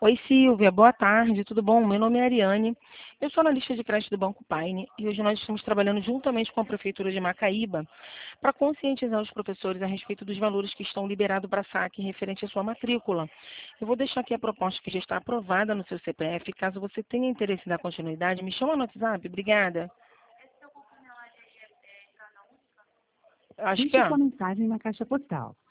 Oi, Silvia, boa tarde, tudo bom? Meu nome é Ariane, eu sou analista de crédito do Banco Paine e hoje nós estamos trabalhando juntamente com a Prefeitura de Macaíba para conscientizar os professores a respeito dos valores que estão liberados para saque referente à sua matrícula. Eu vou deixar aqui a proposta que já está aprovada no seu CPF. Caso você tenha interesse em dar continuidade, me chama no WhatsApp. Obrigada. Acho que Deixe é. sua mensagem na caixa postal.